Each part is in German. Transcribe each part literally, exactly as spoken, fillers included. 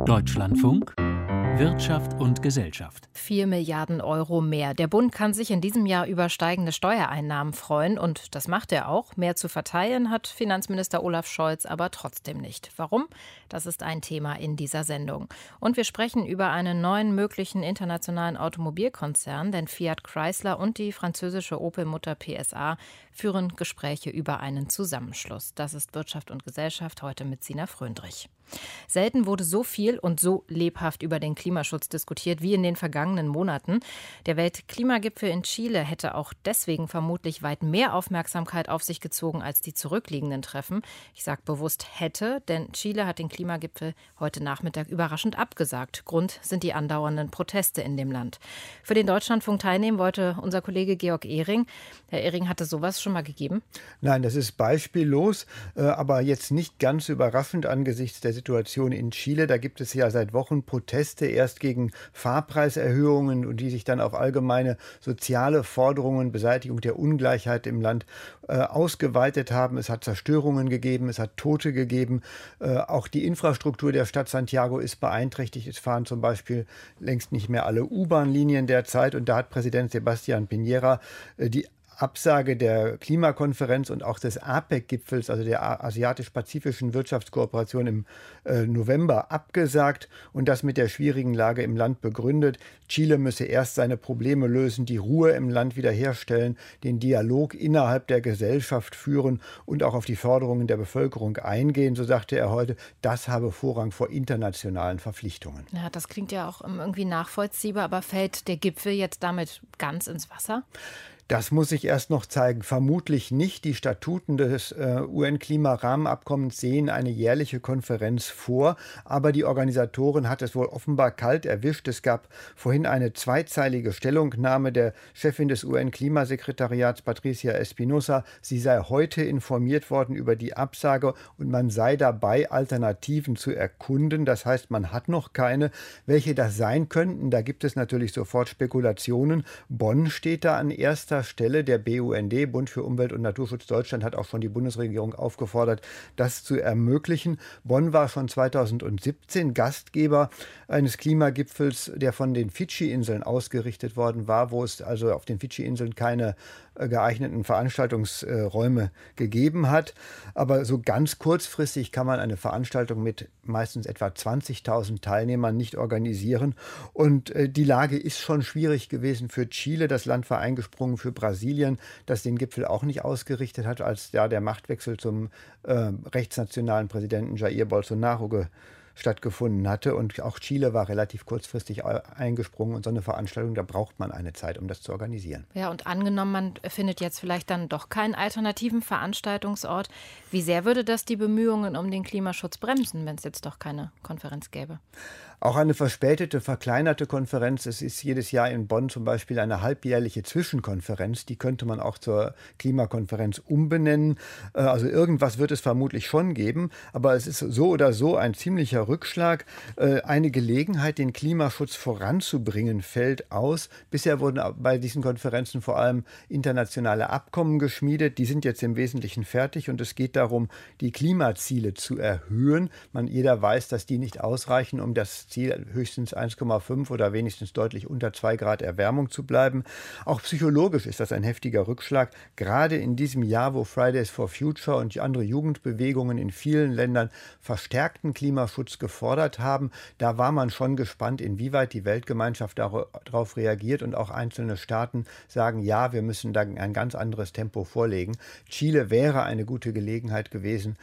Deutschlandfunk Wirtschaft und Gesellschaft. Vier Milliarden Euro mehr. Der Bund kann sich in diesem Jahr über steigende Steuereinnahmen freuen. Und das macht er auch. Mehr zu verteilen hat Finanzminister Olaf Scholz aber trotzdem nicht. Warum? Das ist ein Thema in dieser Sendung. Und wir sprechen über einen neuen möglichen internationalen Automobilkonzern. Denn Fiat Chrysler und die französische Opel-Mutter P S A führen Gespräche über einen Zusammenschluss. Das ist Wirtschaft und Gesellschaft, heute mit Sina Fröndrich. Selten wurde so viel und so lebhaft über den Klimaschutz diskutiert wie in den vergangenen Monaten. Der Weltklimagipfel in Chile hätte auch deswegen vermutlich weit mehr Aufmerksamkeit auf sich gezogen als die zurückliegenden Treffen. Ich sage bewusst hätte, denn Chile hat den Klimagipfel heute Nachmittag überraschend abgesagt. Grund sind die andauernden Proteste in dem Land. Für den Deutschlandfunk teilnehmen wollte unser Kollege Georg Ehring. Herr Ehring, hat es sowas schon mal gegeben? Nein, das ist beispiellos, aber jetzt nicht ganz überraschend angesichts der Situation in Chile. Da gibt es ja seit Wochen Proteste, erst gegen Fahrpreiserhöhungen und die sich dann auf allgemeine soziale Forderungen, Beseitigung der Ungleichheit im Land äh, ausgeweitet haben. Es hat Zerstörungen gegeben, es hat Tote gegeben. Äh, auch die Infrastruktur der Stadt Santiago ist beeinträchtigt. Es fahren zum Beispiel längst nicht mehr alle U-Bahn-Linien derzeit. Und da hat Präsident Sebastián Piñera äh, die Absage der Klimakonferenz und auch des APEC-Gipfels, also der asiatisch-pazifischen Wirtschaftskooperation im äh, November, abgesagt und das mit der schwierigen Lage im Land begründet. Chile müsse erst seine Probleme lösen, die Ruhe im Land wiederherstellen, den Dialog innerhalb der Gesellschaft führen und auch auf die Forderungen der Bevölkerung eingehen. So sagte er heute, das habe Vorrang vor internationalen Verpflichtungen. Ja, das klingt ja auch irgendwie nachvollziehbar, aber fällt der Gipfel jetzt damit ganz ins Wasser? Das muss sich erst noch zeigen. Vermutlich nicht. Die Statuten des äh, U N-Klimarahmenabkommens sehen eine jährliche Konferenz vor. Aber die Organisatorin hat es wohl offenbar kalt erwischt. Es gab vorhin eine zweizeilige Stellungnahme der Chefin des U N-Klimasekretariats, Patricia Espinosa. Sie sei heute informiert worden über die Absage und man sei dabei, Alternativen zu erkunden. Das heißt, man hat noch keine. Welche das sein könnten, da gibt es natürlich sofort Spekulationen. Bonn steht da an erster Stelle. Der B U N D, Bund für Umwelt und Naturschutz Deutschland, hat auch schon die Bundesregierung aufgefordert, das zu ermöglichen. Bonn war schon zweitausendsiebzehn Gastgeber eines Klimagipfels, der von den Fidschi-Inseln ausgerichtet worden war, wo es also auf den Fidschi-Inseln keine geeigneten Veranstaltungsräume gegeben hat. Aber so ganz kurzfristig kann man eine Veranstaltung mit meistens etwa zwanzigtausend Teilnehmern nicht organisieren. Und die Lage ist schon schwierig gewesen für Chile. Das Land war eingesprungen für Brasilien, das den Gipfel auch nicht ausgerichtet hat, als ja, der Machtwechsel zum äh, rechtsnationalen Präsidenten Jair Bolsonaro ge- stattgefunden hatte. Und auch Chile war relativ kurzfristig eingesprungen. Und so eine Veranstaltung, da braucht man eine Zeit, um das zu organisieren. Ja, und angenommen, man findet jetzt vielleicht dann doch keinen alternativen Veranstaltungsort. Wie sehr würde das die Bemühungen um den Klimaschutz bremsen, wenn es jetzt doch keine Konferenz gäbe? Auch eine verspätete, verkleinerte Konferenz. Es ist jedes Jahr in Bonn zum Beispiel eine halbjährliche Zwischenkonferenz. Die könnte man auch zur Klimakonferenz umbenennen. Also irgendwas wird es vermutlich schon geben. Aber es ist so oder so ein ziemlicher Rückschlag. Eine Gelegenheit, den Klimaschutz voranzubringen, fällt aus. Bisher wurden bei diesen Konferenzen vor allem internationale Abkommen geschmiedet. Die sind jetzt im Wesentlichen fertig und es geht darum, die Klimaziele zu erhöhen. Man, jeder weiß, dass die nicht ausreichen, um das Ziel höchstens eins Komma fünf oder wenigstens deutlich unter zwei Grad Erwärmung zu bleiben. Auch psychologisch ist das ein heftiger Rückschlag. Gerade in diesem Jahr, wo Fridays for Future und andere Jugendbewegungen in vielen Ländern verstärkten Klimaschutz gefordert haben, da war man schon gespannt, inwieweit die Weltgemeinschaft darauf reagiert und auch einzelne Staaten sagen, ja, wir müssen da ein ganz anderes Tempo vorlegen. Chile wäre eine gute Gelegenheit gewesen,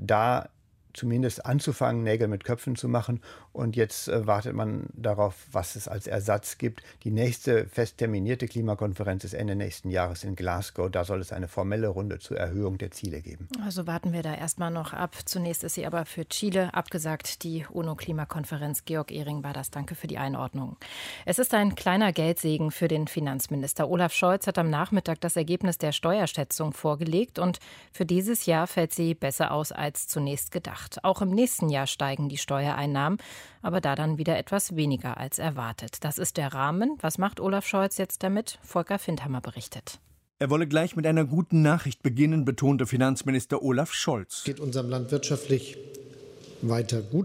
da zumindest anzufangen, Nägel mit Köpfen zu machen. Und jetzt äh, wartet man darauf, was es als Ersatz gibt. Die nächste fest terminierte Klimakonferenz ist Ende nächsten Jahres in Glasgow. Da soll es eine formelle Runde zur Erhöhung der Ziele geben. Also warten wir da erstmal noch ab. Zunächst ist sie aber für Chile abgesagt, die UNO-Klimakonferenz. Georg Ehring war das. Danke für die Einordnung. Es ist ein kleiner Geldsegen für den Finanzminister. Olaf Scholz hat am Nachmittag das Ergebnis der Steuerschätzung vorgelegt. Und für dieses Jahr fällt sie besser aus als zunächst gedacht. Auch im nächsten Jahr steigen die Steuereinnahmen, aber da dann wieder etwas weniger als erwartet. Das ist der Rahmen. Was macht Olaf Scholz jetzt damit? Volker Findhammer berichtet. Er wolle gleich mit einer guten Nachricht beginnen, betonte Finanzminister Olaf Scholz. Es geht unserem Land wirtschaftlich weiter gut.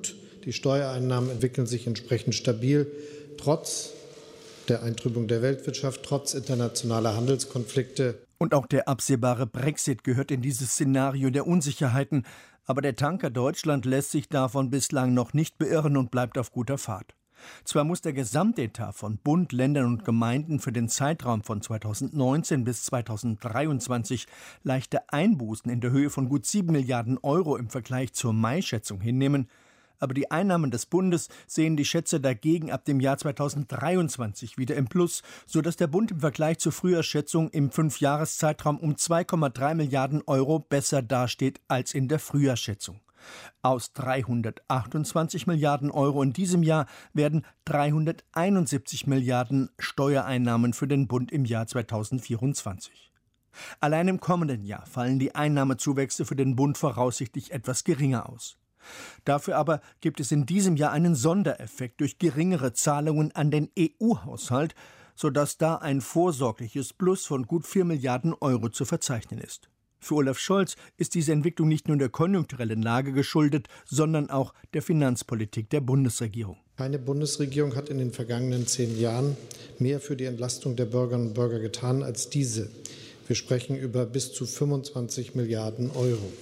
Die Steuereinnahmen entwickeln sich entsprechend stabil, trotz der Eintrübung der Weltwirtschaft, trotz internationaler Handelskonflikte. Und auch der absehbare Brexit gehört in dieses Szenario der Unsicherheiten. Aber der Tanker Deutschland lässt sich davon bislang noch nicht beirren und bleibt auf guter Fahrt. Zwar muss der Gesamtetat von Bund, Ländern und Gemeinden für den Zeitraum von zweitausendneunzehn bis zweitausenddreiundzwanzig leichte Einbußen in der Höhe von gut sieben Milliarden Euro im Vergleich zur Mai-Schätzung hinnehmen, aber die Einnahmen des Bundes sehen die Schätzer dagegen ab dem Jahr zweitausenddreiundzwanzig wieder im Plus, sodass der Bund im Vergleich zur Frühjahrsschätzung im Fünfjahreszeitraum um zwei Komma drei Milliarden Euro besser dasteht als in der Frühjahrsschätzung. Aus dreihundertachtundzwanzig Milliarden Euro in diesem Jahr werden dreihunderteinundsiebzig Milliarden Steuereinnahmen für den Bund im Jahr zweitausendvierundzwanzig. Allein im kommenden Jahr fallen die Einnahmezuwächse für den Bund voraussichtlich etwas geringer aus. Dafür aber gibt es in diesem Jahr einen Sondereffekt durch geringere Zahlungen an den E U-Haushalt, sodass da ein vorsorgliches Plus von gut vier Milliarden Euro zu verzeichnen ist. Für Olaf Scholz ist diese Entwicklung nicht nur der konjunkturellen Lage geschuldet, sondern auch der Finanzpolitik der Bundesregierung. Keine Bundesregierung hat in den vergangenen zehn Jahren mehr für die Entlastung der Bürgerinnen und Bürger getan als diese. Wir sprechen über bis zu fünfundzwanzig Milliarden Euro.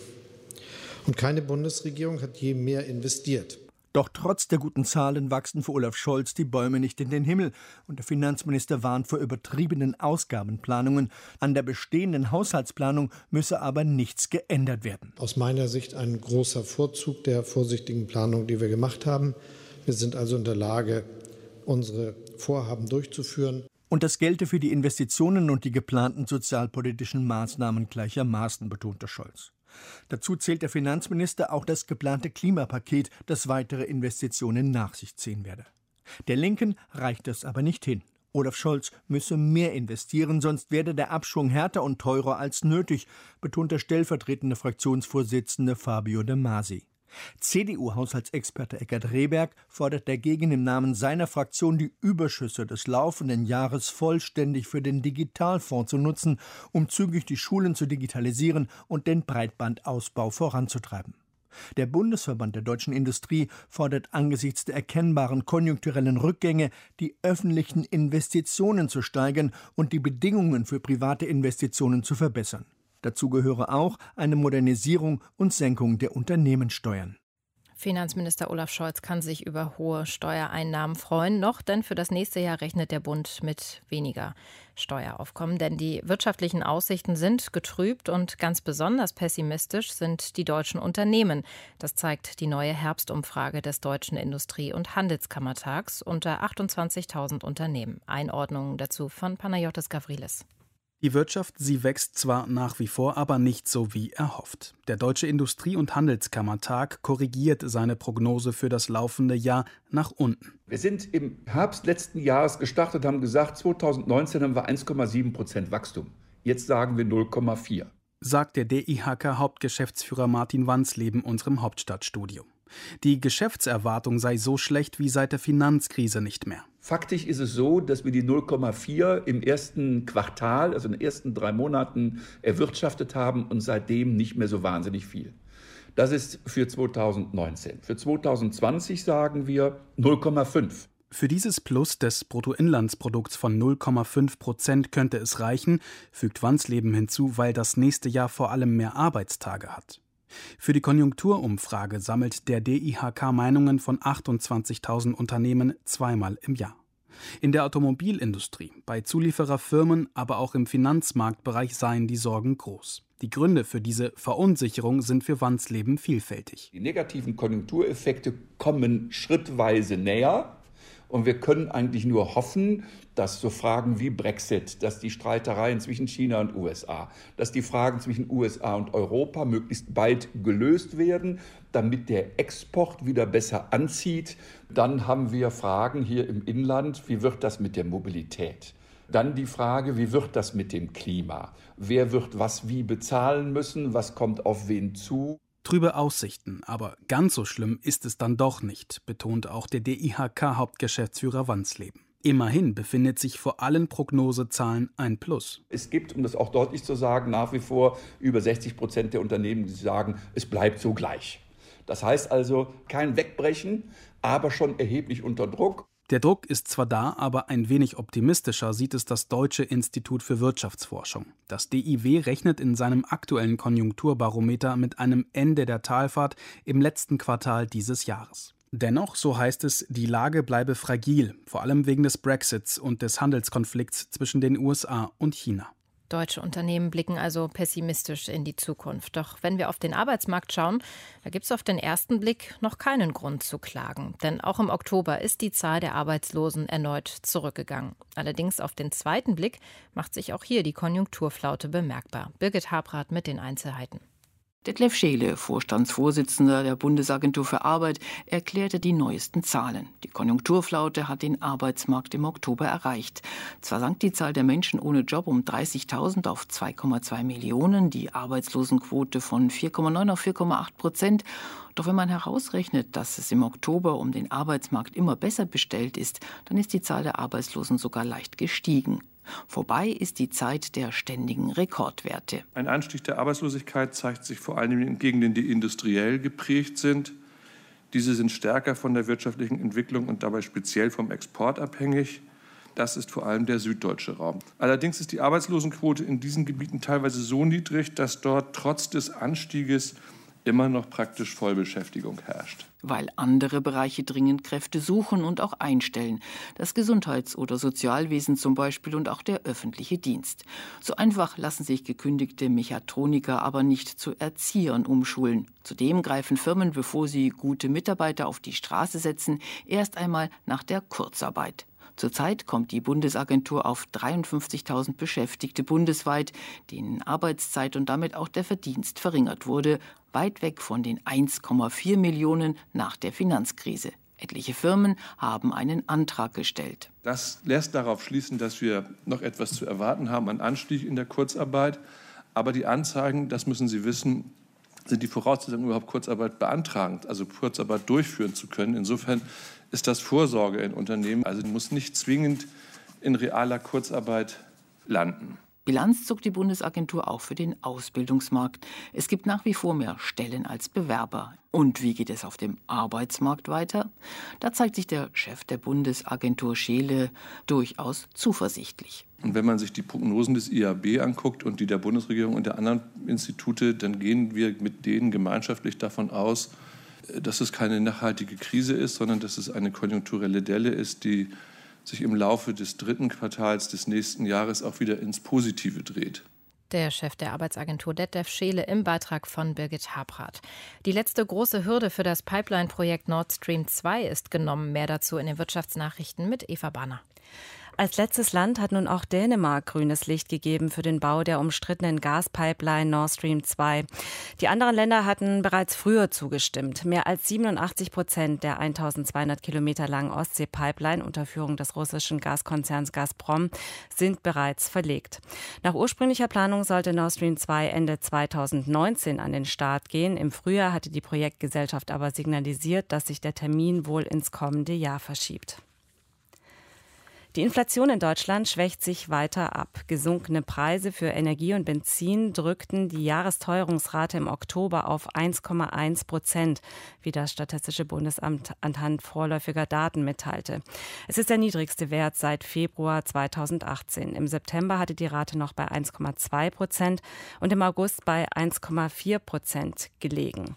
Und keine Bundesregierung hat je mehr investiert. Doch trotz der guten Zahlen wachsen für Olaf Scholz die Bäume nicht in den Himmel. Und der Finanzminister warnt vor übertriebenen Ausgabenplanungen. An der bestehenden Haushaltsplanung müsse aber nichts geändert werden. Aus meiner Sicht ein großer Vorzug der vorsichtigen Planung, die wir gemacht haben. Wir sind also in der Lage, unsere Vorhaben durchzuführen. Und das gelte für die Investitionen und die geplanten sozialpolitischen Maßnahmen gleichermaßen, betonte Scholz. Dazu zählt der Finanzminister auch das geplante Klimapaket, das weitere Investitionen nach sich ziehen werde. Der Linken reicht das aber nicht hin. Olaf Scholz müsse mehr investieren, sonst werde der Abschwung härter und teurer als nötig, betont der stellvertretende Fraktionsvorsitzende Fabio De Masi. C D U-Haushaltsexperte Eckert Rehberg fordert dagegen im Namen seiner Fraktion, die Überschüsse des laufenden Jahres vollständig für den Digitalfonds zu nutzen, um zügig die Schulen zu digitalisieren und den Breitbandausbau voranzutreiben. Der Bundesverband der deutschen Industrie fordert angesichts der erkennbaren konjunkturellen Rückgänge, die öffentlichen Investitionen zu steigern und die Bedingungen für private Investitionen zu verbessern. Dazu gehöre auch eine Modernisierung und Senkung der Unternehmenssteuern. Finanzminister Olaf Scholz kann sich über hohe Steuereinnahmen freuen, noch, denn für das nächste Jahr rechnet der Bund mit weniger Steueraufkommen. Denn die wirtschaftlichen Aussichten sind getrübt und ganz besonders pessimistisch sind die deutschen Unternehmen. Das zeigt die neue Herbstumfrage des Deutschen Industrie- und Handelskammertags unter achtundzwanzigtausend Unternehmen. Einordnungen dazu von Panayotis Gavrilis. Die Wirtschaft, sie wächst zwar nach wie vor, aber nicht so wie erhofft. Der Deutsche Industrie- und Handelskammertag korrigiert seine Prognose für das laufende Jahr nach unten. Wir sind im Herbst letzten Jahres gestartet, haben gesagt, zweitausendneunzehn haben wir eins Komma sieben Prozent Wachstum. Jetzt sagen wir null Komma vier. Sagt der D I H K-Hauptgeschäftsführer Martin Wansleben unserem Hauptstadtstudio. Die Geschäftserwartung sei so schlecht wie seit der Finanzkrise nicht mehr. Faktisch ist es so, dass wir die null Komma vier im ersten Quartal, also in den ersten drei Monaten, erwirtschaftet haben und seitdem nicht mehr so wahnsinnig viel. Das ist für zweitausendneunzehn. Für zweitausendzwanzig sagen wir null Komma fünf. Für dieses Plus des Bruttoinlandsprodukts von null Komma fünf Prozent könnte es reichen, fügt Wansleben hinzu, weil das nächste Jahr vor allem mehr Arbeitstage hat. Für die Konjunkturumfrage sammelt der D I H K Meinungen von achtundzwanzigtausend Unternehmen zweimal im Jahr. In der Automobilindustrie, bei Zuliefererfirmen, aber auch im Finanzmarktbereich seien die Sorgen groß. Die Gründe für diese Verunsicherung sind für Wansleben vielfältig. Die negativen Konjunktureffekte kommen schrittweise näher. Und wir können eigentlich nur hoffen, dass so Fragen wie Brexit, dass die Streitereien zwischen China und U S A, dass die Fragen zwischen U S A und Europa möglichst bald gelöst werden, damit der Export wieder besser anzieht. Dann haben wir Fragen hier im Inland, wie wird das mit der Mobilität? Dann die Frage, wie wird das mit dem Klima? Wer wird was wie bezahlen müssen? Was kommt auf wen zu? Trübe Aussichten, aber ganz so schlimm ist es dann doch nicht, betont auch der D I H K-Hauptgeschäftsführer Wansleben. Immerhin befindet sich vor allen Prognosezahlen ein Plus. Es gibt, um das auch deutlich zu sagen, nach wie vor über sechzig Prozent der Unternehmen, die sagen, es bleibt so gleich. Das heißt also kein Wegbrechen, aber schon erheblich unter Druck. Der Druck ist zwar da, aber ein wenig optimistischer sieht es das Deutsche Institut für Wirtschaftsforschung. Das D I W rechnet in seinem aktuellen Konjunkturbarometer mit einem Ende der Talfahrt im letzten Quartal dieses Jahres. Dennoch, so heißt es, die Lage bleibe fragil, vor allem wegen des Brexits und des Handelskonflikts zwischen den U S A und China. Deutsche Unternehmen blicken also pessimistisch in die Zukunft. Doch wenn wir auf den Arbeitsmarkt schauen, da gibt es auf den ersten Blick noch keinen Grund zu klagen. Denn auch im Oktober ist die Zahl der Arbeitslosen erneut zurückgegangen. Allerdings auf den zweiten Blick macht sich auch hier die Konjunkturflaute bemerkbar. Birgit Habrath mit den Einzelheiten. Detlef Scheele, Vorstandsvorsitzender der Bundesagentur für Arbeit, erklärte die neuesten Zahlen. Die Konjunkturflaute hat den Arbeitsmarkt im Oktober erreicht. Zwar sank die Zahl der Menschen ohne Job um dreißigtausend auf zwei Komma zwei Millionen, die Arbeitslosenquote von vier Komma neun auf vier Komma acht Prozent. Doch wenn man herausrechnet, dass es im Oktober um den Arbeitsmarkt immer besser bestellt ist, dann ist die Zahl der Arbeitslosen sogar leicht gestiegen. Vorbei ist die Zeit der ständigen Rekordwerte. Ein Anstieg der Arbeitslosigkeit zeigt sich vor allem in Gegenden, die industriell geprägt sind. Diese sind stärker von der wirtschaftlichen Entwicklung und dabei speziell vom Export abhängig. Das ist vor allem der süddeutsche Raum. Allerdings ist die Arbeitslosenquote in diesen Gebieten teilweise so niedrig, dass dort trotz des Anstieges immer noch praktisch Vollbeschäftigung herrscht. Weil andere Bereiche dringend Kräfte suchen und auch einstellen. Das Gesundheits- oder Sozialwesen zum Beispiel und auch der öffentliche Dienst. So einfach lassen sich gekündigte Mechatroniker aber nicht zu Erziehern umschulen. Zudem greifen Firmen, bevor sie gute Mitarbeiter auf die Straße setzen, erst einmal nach der Kurzarbeit. Zurzeit kommt die Bundesagentur auf dreiundfünfzigtausend Beschäftigte bundesweit, denen Arbeitszeit und damit auch der Verdienst verringert wurde, weit weg von den eins Komma vier Millionen nach der Finanzkrise. Etliche Firmen haben einen Antrag gestellt. Das lässt darauf schließen, dass wir noch etwas zu erwarten haben, einen Anstieg in der Kurzarbeit. Aber die Anzeigen, das müssen Sie wissen, sind die Voraussetzungen, überhaupt Kurzarbeit beantragen, also Kurzarbeit durchführen zu können. Insofern ist das Vorsorge in Unternehmen, also muss nicht zwingend in realer Kurzarbeit landen. Bilanz zog die Bundesagentur auch für den Ausbildungsmarkt. Es gibt nach wie vor mehr Stellen als Bewerber. Und wie geht es auf dem Arbeitsmarkt weiter? Da zeigt sich der Chef der Bundesagentur Scheele durchaus zuversichtlich. Und wenn man sich die Prognosen des I A B anguckt und die der Bundesregierung und der anderen Institute, dann gehen wir mit denen gemeinschaftlich davon aus, dass es keine nachhaltige Krise ist, sondern dass es eine konjunkturelle Delle ist, die sich im Laufe des dritten Quartals des nächsten Jahres auch wieder ins Positive dreht. Der Chef der Arbeitsagentur Detlef Scheele im Beitrag von Birgit Habrath. Die letzte große Hürde für das Pipeline-Projekt Nord Stream zwei ist genommen. Mehr dazu in den Wirtschaftsnachrichten mit Eva Banner. Als letztes Land hat nun auch Dänemark grünes Licht gegeben für den Bau der umstrittenen Gaspipeline Nord Stream zwei. Die anderen Länder hatten bereits früher zugestimmt. Mehr als siebenundachtzig Prozent der eintausendzweihundert Kilometer langen Ostsee-Pipeline unter Führung des russischen Gaskonzerns Gazprom sind bereits verlegt. Nach ursprünglicher Planung sollte Nord Stream zwei Ende zweitausendneunzehn an den Start gehen. Im Frühjahr hatte die Projektgesellschaft aber signalisiert, dass sich der Termin wohl ins kommende Jahr verschiebt. Die Inflation in Deutschland schwächt sich weiter ab. Gesunkene Preise für Energie und Benzin drückten die Jahresteuerungsrate im Oktober auf eins Komma eins Prozent, wie das Statistische Bundesamt anhand vorläufiger Daten mitteilte. Es ist der niedrigste Wert seit Februar zweitausendachtzehn. Im September hatte die Rate noch bei eins Komma zwei Prozent und im August bei eins Komma vier Prozent gelegen.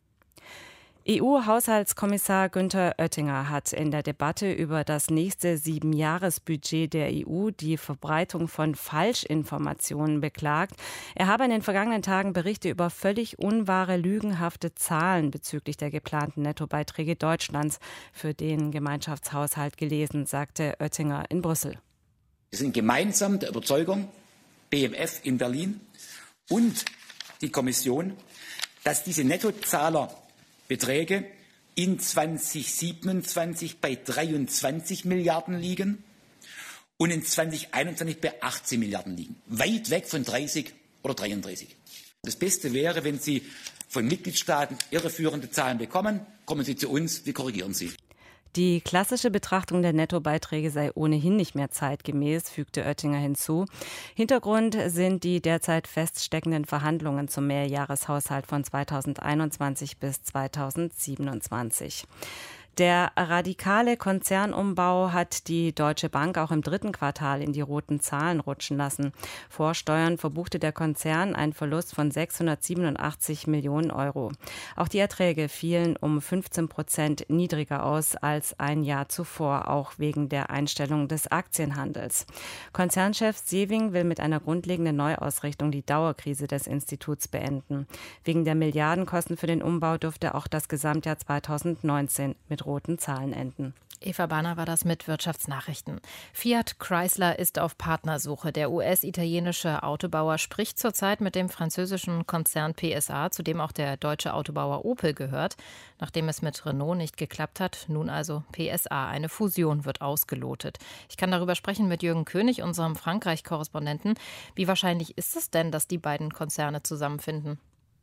E U-Haushaltskommissar Günther Oettinger hat in der Debatte über das nächste Siebenjahresbudget der E U die Verbreitung von Falschinformationen beklagt. Er habe in den vergangenen Tagen Berichte über völlig unwahre, lügenhafte Zahlen bezüglich der geplanten Nettobeiträge Deutschlands für den Gemeinschaftshaushalt gelesen, sagte Oettinger in Brüssel. Wir sind gemeinsam der Überzeugung, B M F in Berlin und die Kommission, dass diese Nettozahler Beträge in zweitausendsiebenundzwanzig bei dreiundzwanzig Milliarden liegen und in zweitausendeinundzwanzig bei achtzehn Milliarden liegen. Weit weg von dreißig oder dreiunddreißig. Das Beste wäre, wenn Sie von Mitgliedstaaten irreführende Zahlen bekommen, kommen Sie zu uns, wir korrigieren sie. Die klassische Betrachtung der Nettobeiträge sei ohnehin nicht mehr zeitgemäß, fügte Oettinger hinzu. Hintergrund sind die derzeit feststeckenden Verhandlungen zum Mehrjahreshaushalt von zweitausendeinundzwanzig bis zweitausendsiebenundzwanzig. Der radikale Konzernumbau hat die Deutsche Bank auch im dritten Quartal in die roten Zahlen rutschen lassen. Vor Steuern verbuchte der Konzern einen Verlust von sechshundertsiebenundachtzig Millionen Euro. Auch die Erträge fielen um fünfzehn Prozent niedriger aus als ein Jahr zuvor, auch wegen der Einstellung des Aktienhandels. Konzernchef Sewing will mit einer grundlegenden Neuausrichtung die Dauerkrise des Instituts beenden. Wegen der Milliardenkosten für den Umbau dürfte auch das Gesamtjahr zweitausendneunzehn mit roten Zahlen enden. Eva Bahner war das mit Wirtschaftsnachrichten. Fiat Chrysler ist auf Partnersuche. Der U S-italienische Autobauer spricht zurzeit mit dem französischen Konzern P S A, zu dem auch der deutsche Autobauer Opel gehört. Nachdem es mit Renault nicht geklappt hat, nun also P S A. Eine Fusion wird ausgelotet. Ich kann darüber sprechen mit Jürgen König, unserem Frankreich-Korrespondenten. Wie wahrscheinlich ist es denn, dass die beiden Konzerne zusammenfinden?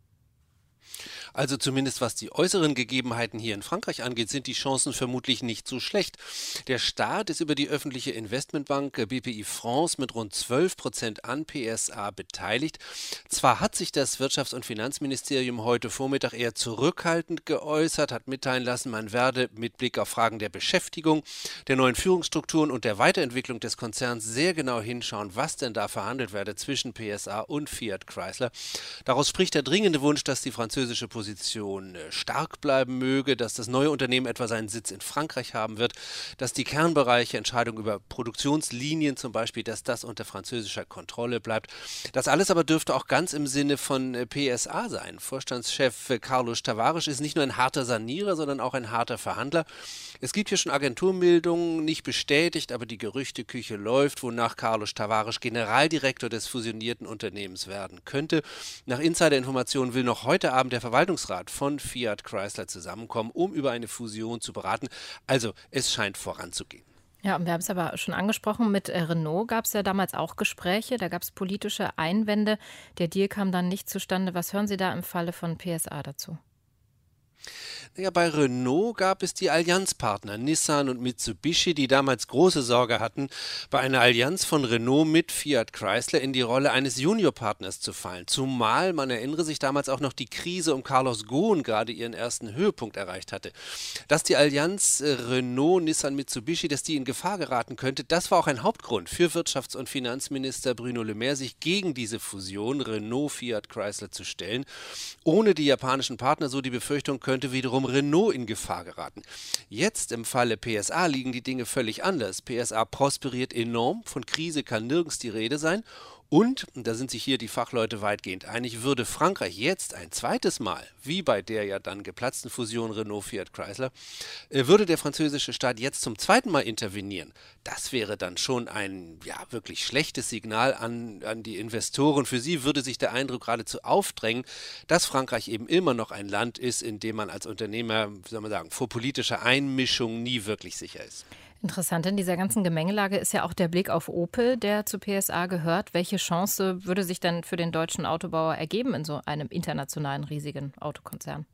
Also zumindest was die äußeren Gegebenheiten hier in Frankreich angeht, sind die Chancen vermutlich nicht so schlecht. Der Staat ist über die öffentliche Investmentbank B P I France mit rund zwölf Prozent an P S A beteiligt. Zwar hat sich das Wirtschafts- und Finanzministerium heute Vormittag eher zurückhaltend geäußert, hat mitteilen lassen, man werde mit Blick auf Fragen der Beschäftigung, der neuen Führungsstrukturen und der Weiterentwicklung des Konzerns sehr genau hinschauen, was denn da verhandelt werde zwischen P S A und Fiat Chrysler. Daraus spricht der dringende Wunsch, dass die französische Position stark bleiben möge, dass das neue Unternehmen etwa seinen Sitz in Frankreich haben wird, dass die Kernbereiche, Entscheidungen über Produktionslinien zum Beispiel, dass das unter französischer Kontrolle bleibt. Das alles aber dürfte auch ganz im Sinne von P S A sein. Vorstandschef Carlos Tavares ist nicht nur ein harter Sanierer, sondern auch ein harter Verhandler. Es gibt hier schon Agenturmeldungen, nicht bestätigt, aber die Gerüchteküche läuft, wonach Carlos Tavares Generaldirektor des fusionierten Unternehmens werden könnte. Nach Insiderinformationen will noch heute Abend der Verwaltungsrat von Fiat Chrysler zusammenkommen, um über eine Fusion zu beraten. Also es scheint voranzugehen. Ja, und wir haben es aber schon angesprochen, mit Renault gab es ja damals auch Gespräche, da gab es politische Einwände. Der Deal kam dann nicht zustande. Was hören Sie da im Falle von P S A dazu? Ja, bei Renault gab es die Allianzpartner Nissan und Mitsubishi, die damals große Sorge hatten, bei einer Allianz von Renault mit Fiat Chrysler in die Rolle eines Juniorpartners zu fallen. Zumal, man erinnere sich, damals auch noch die Krise um Carlos Ghosn gerade ihren ersten Höhepunkt erreicht hatte. Dass die Allianz äh, Renault, Nissan, Mitsubishi, dass die in Gefahr geraten könnte, das war auch ein Hauptgrund für Wirtschafts- und Finanzminister Bruno Le Maire, sich gegen diese Fusion Renault, Fiat Chrysler zu stellen. Ohne die japanischen Partner, so die Befürchtung, könnte wiederum Renault in Gefahr geraten. Jetzt im Falle P S A liegen die Dinge völlig anders. P S A prosperiert enorm, von Krise kann nirgends die Rede sein. Und, da sind sich hier die Fachleute weitgehend einig, würde Frankreich jetzt ein zweites Mal, wie bei der ja dann geplatzten Fusion Renault-Fiat Chrysler, würde der französische Staat jetzt zum zweiten Mal intervenieren. Das wäre dann schon ein ja wirklich schlechtes Signal an, an die Investoren. Für sie würde sich der Eindruck geradezu aufdrängen, dass Frankreich eben immer noch ein Land ist, in dem man als Unternehmer, wie soll man sagen, vor politischer Einmischung nie wirklich sicher ist. Interessant in dieser ganzen Gemengelage ist ja auch der Blick auf Opel, der zu P S A gehört. Welche Chance würde sich denn für den deutschen Autobauer ergeben in so einem internationalen riesigen Autokonzern?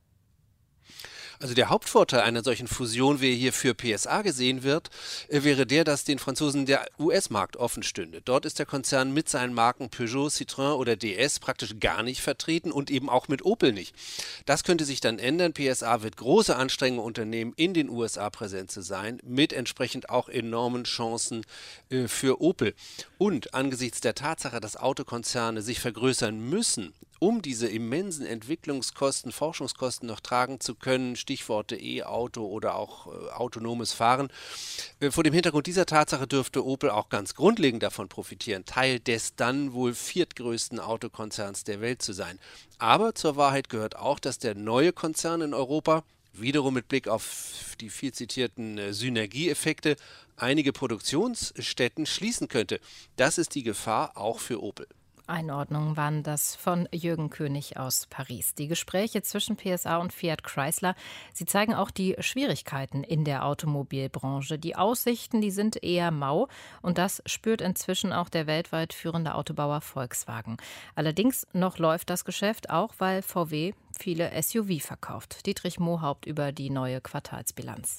Also der Hauptvorteil einer solchen Fusion, wie er hier für P S A gesehen wird, wäre der, dass den Franzosen der U S-Markt offen stünde. Dort ist der Konzern mit seinen Marken Peugeot, Citroën oder D S praktisch gar nicht vertreten und eben auch mit Opel nicht. Das könnte sich dann ändern. P S A wird große Anstrengungen unternehmen, in den U S A präsent zu sein, mit entsprechend auch enormen Chancen äh, für Opel. Und angesichts der Tatsache, dass Autokonzerne sich vergrößern müssen, um diese immensen Entwicklungskosten, Forschungskosten noch tragen zu können, Stichworte E-Auto oder auch äh, autonomes Fahren. Äh, vor dem Hintergrund dieser Tatsache dürfte Opel auch ganz grundlegend davon profitieren, Teil des dann wohl viertgrößten Autokonzerns der Welt zu sein. Aber zur Wahrheit gehört auch, dass der neue Konzern in Europa, wiederum mit Blick auf die viel zitierten äh, Synergieeffekte, einige Produktionsstätten schließen könnte. Das ist die Gefahr auch für Opel. Einordnungen waren das von Jürgen König aus Paris. Die Gespräche zwischen P S A und Fiat Chrysler, sie zeigen auch die Schwierigkeiten in der Automobilbranche. Die Aussichten, die sind eher mau und das spürt inzwischen auch der weltweit führende Autobauer Volkswagen. Allerdings noch läuft das Geschäft, auch weil V W viele S U V verkauft. Dietrich Mohaupt über die neue Quartalsbilanz.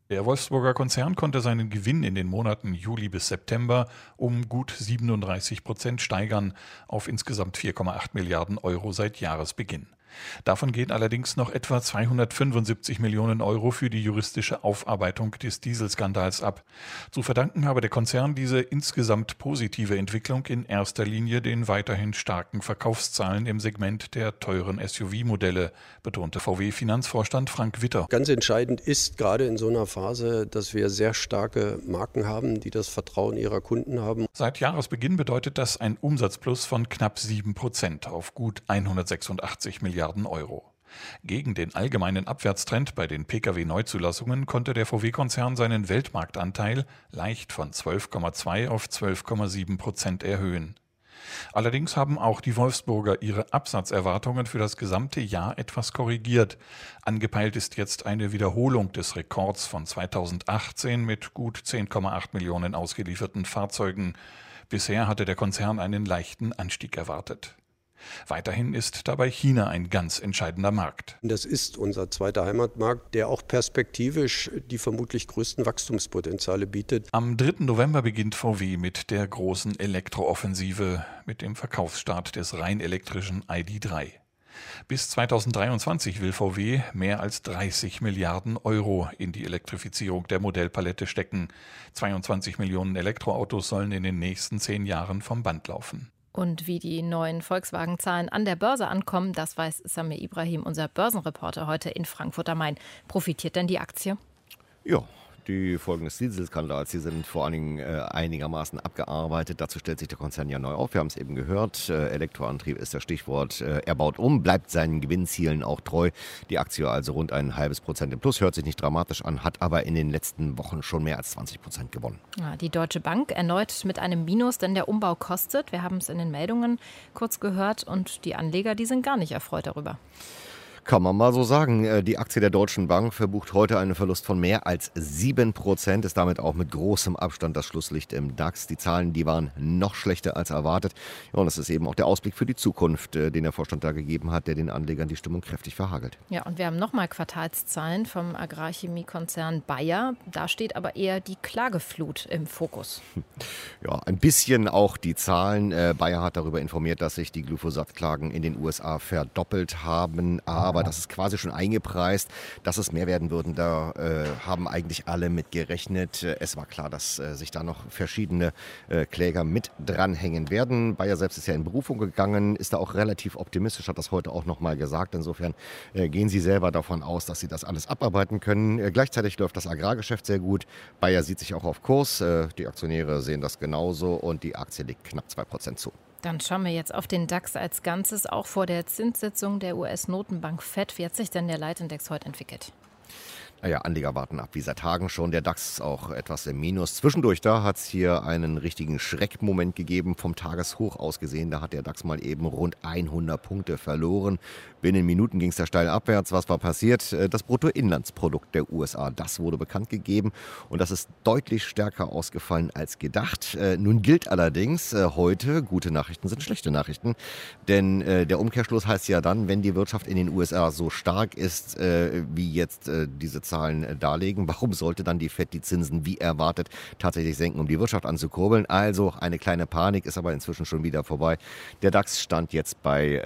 Der Wolfsburger Konzern konnte seinen Gewinn in den Monaten Juli bis September um gut siebenunddreißig Prozent steigern auf insgesamt vier Komma acht Milliarden Euro seit Jahresbeginn. Davon gehen allerdings noch etwa zweihundertfünfundsiebzig Millionen Euro für die juristische Aufarbeitung des Dieselskandals ab. Zu verdanken habe der Konzern diese insgesamt positive Entwicklung in erster Linie den weiterhin starken Verkaufszahlen im Segment der teuren S U V-Modelle, betonte V W-Finanzvorstand Frank Witter. Ganz entscheidend ist gerade in so einer Phase, dass wir sehr starke Marken haben, die das Vertrauen ihrer Kunden haben. Seit Jahresbeginn bedeutet das ein Umsatzplus von knapp sieben Prozent auf gut hundertsechsundachtzig Milliarden Euro. Gegen den allgemeinen Abwärtstrend bei den Pkw-Neuzulassungen konnte der V W-Konzern seinen Weltmarktanteil leicht von zwölf Komma zwei auf zwölf Komma sieben Prozent erhöhen. Allerdings haben auch die Wolfsburger ihre Absatzerwartungen für das gesamte Jahr etwas korrigiert. Angepeilt ist jetzt eine Wiederholung des Rekords von zweitausendachtzehn mit gut zehn Komma acht Millionen ausgelieferten Fahrzeugen. Bisher hatte der Konzern einen leichten Anstieg erwartet. Weiterhin ist dabei China ein ganz entscheidender Markt. Das ist unser zweiter Heimatmarkt, der auch perspektivisch die vermutlich größten Wachstumspotenziale bietet. Am dritten November beginnt V W mit der großen Elektrooffensive, mit dem Verkaufsstart des rein elektrischen I D drei. Bis zweitausenddreiundzwanzig will V W mehr als dreißig Milliarden Euro in die Elektrifizierung der Modellpalette stecken. zweiundzwanzig Millionen Elektroautos sollen in den nächsten zehn Jahren vom Band laufen. Und wie die neuen Volkswagen-Zahlen an der Börse ankommen, das weiß Samir Ibrahim, unser Börsenreporter heute in Frankfurt am Main. Profitiert denn die Aktie? Ja. Die Folgen des Dieselskandals, die sind vor allen Dingen äh, einigermaßen abgearbeitet. Dazu stellt sich der Konzern ja neu auf. Wir haben es eben gehört. Äh, Elektroantrieb ist das Stichwort. Äh, er baut um, bleibt seinen Gewinnzielen auch treu. Die Aktie also rund ein halbes Prozent im Plus. Hört sich nicht dramatisch an, hat aber in den letzten Wochen schon mehr als zwanzig Prozent gewonnen. Ja, die Deutsche Bank erneut mit einem Minus, denn der Umbau kostet. Wir haben es in den Meldungen kurz gehört. Und die Anleger, die sind gar nicht erfreut darüber. Kann man mal so sagen. Die Aktie der Deutschen Bank verbucht heute einen Verlust von mehr als sieben Prozent, ist damit auch mit großem Abstand das Schlusslicht im DAX. Die Zahlen, die waren noch schlechter als erwartet. Ja, und das ist eben auch der Ausblick für die Zukunft, den der Vorstand da gegeben hat, der den Anlegern die Stimmung kräftig verhagelt. Ja, und wir haben nochmal Quartalszahlen vom Agrarchemiekonzern Bayer. Da steht aber eher die Klageflut im Fokus. Ja, ein bisschen auch die Zahlen. Bayer hat darüber informiert, dass sich die Glyphosat-Klagen in den U S A verdoppelt haben. Aber Aber das ist quasi schon eingepreist, dass es mehr werden würden. Da äh, haben eigentlich alle mit gerechnet. Es war klar, dass äh, sich da noch verschiedene äh, Kläger mit dranhängen werden. Bayer selbst ist ja in Berufung gegangen, ist da auch relativ optimistisch, hat das heute auch nochmal gesagt. Insofern äh, gehen sie selber davon aus, dass sie das alles abarbeiten können. Äh, gleichzeitig läuft das Agrargeschäft sehr gut. Bayer sieht sich auch auf Kurs. Äh, die Aktionäre sehen das genauso und die Aktie liegt knapp zwei Prozent zu. Dann schauen wir jetzt auf den DAX als Ganzes, auch vor der Zinssitzung der U S-Notenbank Fed. Wie hat sich denn der Leitindex heute entwickelt? Naja, Anleger warten ab, wie seit Tagen schon. Der DAX ist auch etwas im Minus. Zwischendurch, da hat es hier einen richtigen Schreckmoment gegeben, vom Tageshoch aus gesehen. Da hat der DAX mal eben rund hundert Punkte verloren. Binnen Minuten ging es da steil abwärts. Was war passiert? Das Bruttoinlandsprodukt der U S A, das wurde bekannt gegeben. Und das ist deutlich stärker ausgefallen als gedacht. Nun gilt allerdings heute, gute Nachrichten sind schlechte Nachrichten. Denn der Umkehrschluss heißt ja dann, wenn die Wirtschaft in den U S A so stark ist, wie jetzt diese Zahlen darlegen, warum sollte dann die Fed die Zinsen wie erwartet tatsächlich senken, um die Wirtschaft anzukurbeln? Also eine kleine Panik ist aber inzwischen schon wieder vorbei. Der DAX stand jetzt bei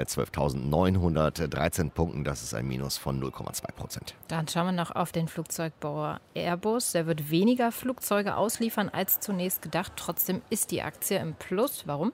zwölftausendneunhundertdreizehn Punkten. Das ist ein Minus von null Komma zwei Prozent. Dann schauen wir noch auf den Flugzeugbauer Airbus. Der wird weniger Flugzeuge ausliefern als zunächst gedacht. Trotzdem ist die Aktie im Plus. Warum?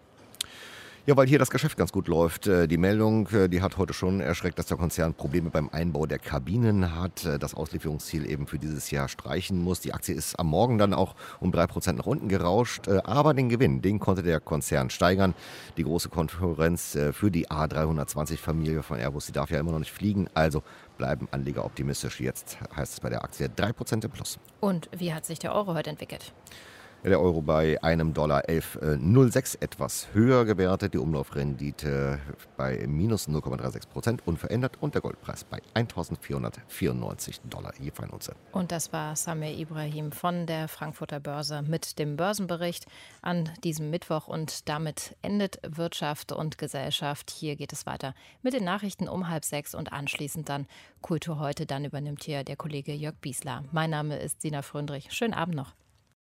Ja, weil hier das Geschäft ganz gut läuft. Die Meldung, die hat heute schon erschreckt, dass der Konzern Probleme beim Einbau der Kabinen hat, das Auslieferungsziel eben für dieses Jahr streichen muss. Die Aktie ist am Morgen dann auch um drei Prozent nach unten gerauscht, aber den Gewinn, den konnte der Konzern steigern. Die große Konkurrenz für die A dreihundertzwanzig-Familie von Airbus, die darf ja immer noch nicht fliegen, also bleiben Anleger optimistisch. Jetzt heißt es bei der Aktie drei Prozent im Plus. Und wie hat sich der Euro heute entwickelt? Der Euro bei einem Dollar elf Komma null sechs etwas höher gewertet, die Umlaufrendite bei minus null Komma sechsunddreißig Prozent unverändert und der Goldpreis bei eintausendvierhundertvierundneunzig Dollar je Feinunze. Und das war Samir Ibrahim von der Frankfurter Börse mit dem Börsenbericht an diesem Mittwoch. Und damit endet Wirtschaft und Gesellschaft. Hier geht es weiter mit den Nachrichten um halb sechs und anschließend dann Kultur heute. Dann übernimmt hier der Kollege Jörg Biesler. Mein Name ist Sina Fröndrich. Schönen Abend noch.